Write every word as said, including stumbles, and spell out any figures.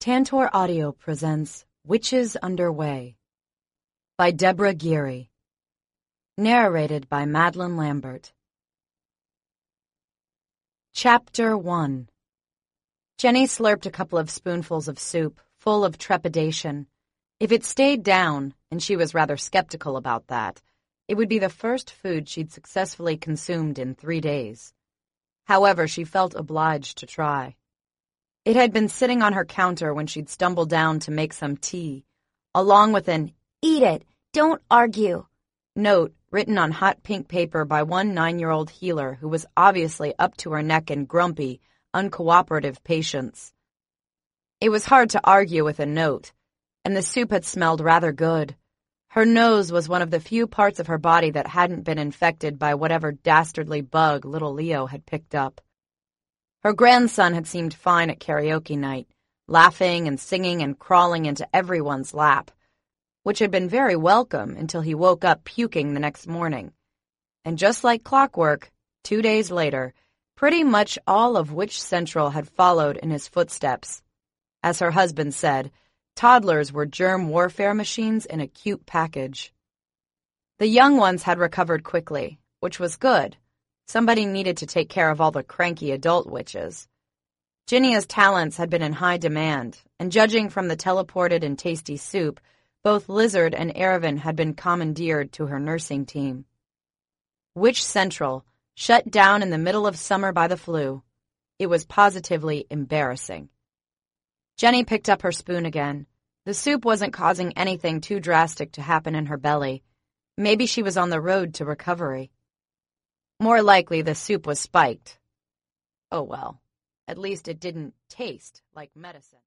Tantor Audio presents Witches Underway by Deborah Geary. Narrated by Madeline Lambert. Chapter one. Jenny slurped a couple of spoonfuls of soup, full of trepidation. If it stayed down, and she was rather skeptical about that, it would be the first food she'd successfully consumed in three days. However, she felt obliged to try. It had been sitting on her counter when she'd stumbled down to make some tea, along with an "Eat it, don't argue" note written on hot pink paper by one nine-year-old healer who was obviously up to her neck in grumpy, uncooperative patience. It was hard to argue with a note, and the soup had smelled rather good. Her nose was one of the few parts of her body that hadn't been infected by whatever dastardly bug little Leo had picked up. Her grandson had seemed fine at karaoke night, laughing and singing and crawling into everyone's lap, which had been very welcome until he woke up puking the next morning. And just like clockwork, two days later, pretty much all of Witch Central had followed in his footsteps. As her husband said, toddlers were germ warfare machines in a cute package. The young ones had recovered quickly, which was good. Somebody needed to take care of all the cranky adult witches. Ginnia's talents had been in high demand, and judging from the teleported and tasty soup, both Lizard and Erevan had been commandeered to her nursing team. Witch Central, shut down in the middle of summer by the flu. It was positively embarrassing. Jenny picked up her spoon again. The soup wasn't causing anything too drastic to happen in her belly. Maybe she was on the road to recovery. More likely the soup was spiked. Oh well, at least it didn't taste like medicine.